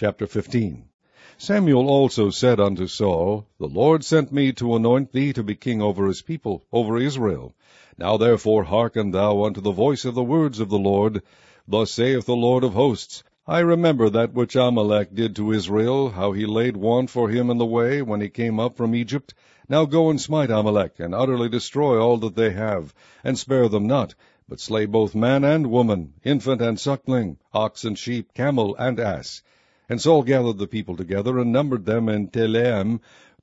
Chapter 15. Samuel also said unto Saul, The Lord sent me to anoint thee to be king over his people, over Israel. Now therefore hearken thou unto the voice of the words of the Lord. Thus saith the Lord of hosts, I remember that which Amalek did to Israel, how he laid want for him in the way, when he came up from Egypt. Now go and smite Amalek, and utterly destroy all that they have, and spare them not, but slay both man and woman, infant and suckling, ox and sheep, camel and ass. And Saul gathered the people together, and numbered them in Telaim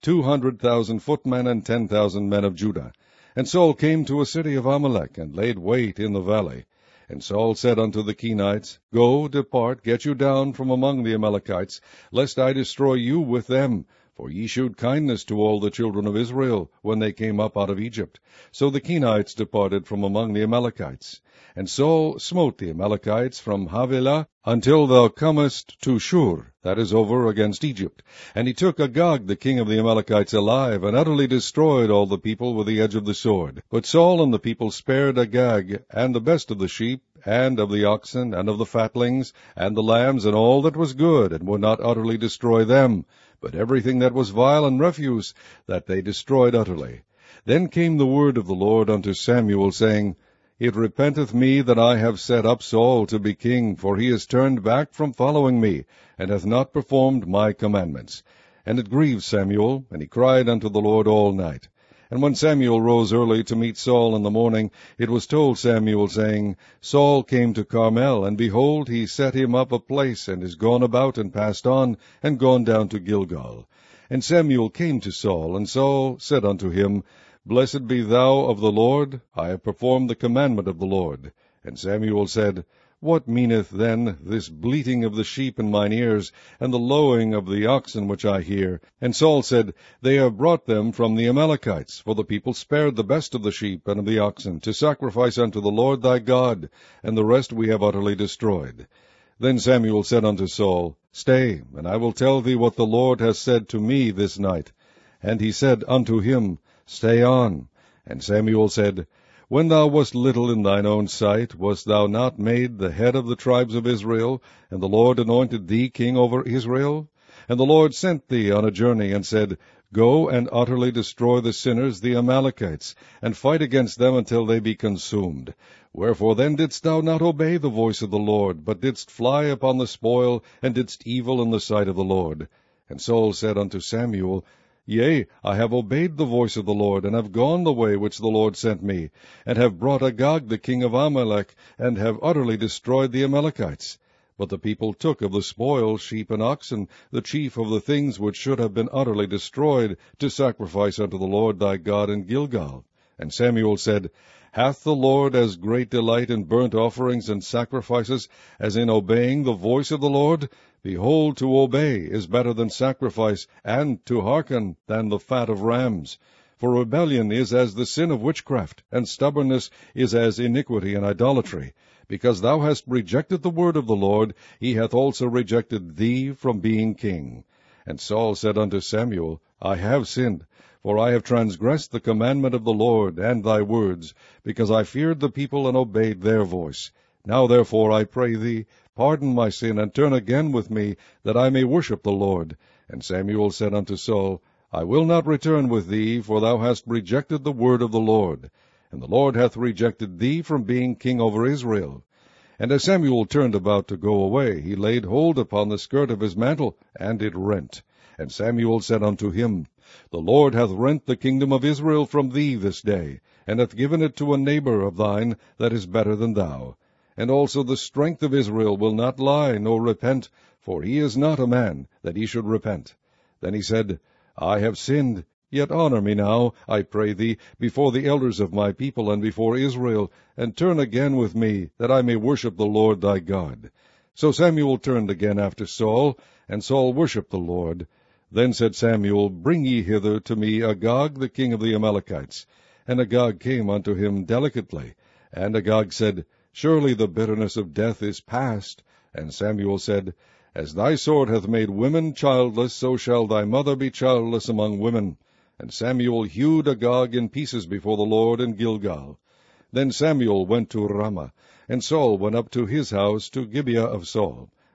200,000 footmen, and 10,000 men of Judah. And Saul came to a city of Amalek, and laid wait in the valley. And Saul said unto the Kenites, Go, depart, get you down from among the Amalekites, lest I destroy you with them. For ye shewed kindness to all the children of Israel, when they came up out of Egypt. So the Kenites departed from among the Amalekites. And Saul smote the Amalekites from Havilah until thou comest to Shur, that is over against Egypt. And he took Agag the king of the Amalekites alive, and utterly destroyed all the people with the edge of the sword. But Saul and the people spared Agag, and the best of the sheep, and of the oxen, and of the fatlings, and the lambs, and all that was good, and would not utterly destroy them, but everything that was vile and refuse, that they destroyed utterly. Then came the word of the Lord unto Samuel, saying, It repenteth me that I have set up Saul to be king, for he is turned back from following me, and hath not performed my commandments. And it grieved Samuel, and he cried unto the Lord all night. And when Samuel rose early to meet Saul in the morning, it was told Samuel, saying, Saul came to Carmel, and behold, he set him up a place, and is gone about, and passed on, and gone down to Gilgal. And Samuel came to Saul, and Saul said unto him, Blessed be thou of the Lord, I have performed the commandment of the Lord. And Samuel said, What meaneth then this bleating of the sheep in mine ears, and the lowing of the oxen which I hear? And Saul said, They have brought them from the Amalekites, for the people spared the best of the sheep and of the oxen, to sacrifice unto the Lord thy God, and the rest we have utterly destroyed. Then Samuel said unto Saul, Stay, and I will tell thee what the Lord has said to me this night. And he said unto him, Stay on. And Samuel said, When thou wast little in thine own sight, wast thou not made the head of the tribes of Israel, and the Lord anointed thee king over Israel? And the Lord sent thee on a journey, and said, Go and utterly destroy the sinners, the Amalekites, and fight against them until they be consumed. Wherefore then didst thou not obey the voice of the Lord, but didst fly upon the spoil, and didst evil in the sight of the Lord? And Saul said unto Samuel, Yea, I have obeyed the voice of the Lord, and have gone the way which the Lord sent me, and have brought Agag the king of Amalek, and have utterly destroyed the Amalekites. But the people took of the spoil sheep and oxen, the chief of the things which should have been utterly destroyed, to sacrifice unto the Lord thy God in Gilgal. And Samuel said, Hath the Lord as great delight in burnt offerings and sacrifices as in obeying the voice of the Lord? Behold, to obey is better than sacrifice, and to hearken than the fat of rams. For rebellion is as the sin of witchcraft, and stubbornness is as iniquity and idolatry. Because thou hast rejected the word of the Lord, he hath also rejected thee from being king. And Saul said unto Samuel, I have sinned, for I have transgressed the commandment of the Lord and thy words, because I feared the people and obeyed their voice. Now therefore, I pray thee, pardon my sin, and turn again with me, that I may worship the Lord. And Samuel said unto Saul, I will not return with thee, for thou hast rejected the word of the Lord. And the Lord hath rejected thee from being king over Israel. And as Samuel turned about to go away, he laid hold upon the skirt of his mantle, and it rent. And Samuel said unto him, The Lord hath rent the kingdom of Israel from thee this day, and hath given it to a neighbor of thine that is better than thou. And also the strength of Israel will not lie, nor repent, for he is not a man, that he should repent. Then he said, I have sinned, yet honor me now, I pray thee, before the elders of my people and before Israel, and turn again with me, that I may worship the Lord thy God. So Samuel turned again after Saul, and Saul worshipped the Lord. Then said Samuel, Bring ye hither to me Agag the king of the Amalekites. And Agag came unto him delicately. And Agag said, Surely the bitterness of death is past. And Samuel said, As thy sword hath made women childless, so shall thy mother be childless among women. And Samuel hewed Agag in pieces before the Lord in Gilgal. Then Samuel went to Ramah, and Saul went up to his house to Gibeah of Saul.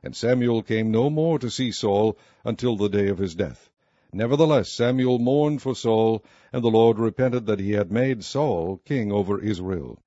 And Samuel came no more to see Saul until the day of his death. Nevertheless Samuel mourned for Saul, and the Lord repented that he had made Saul king over Israel.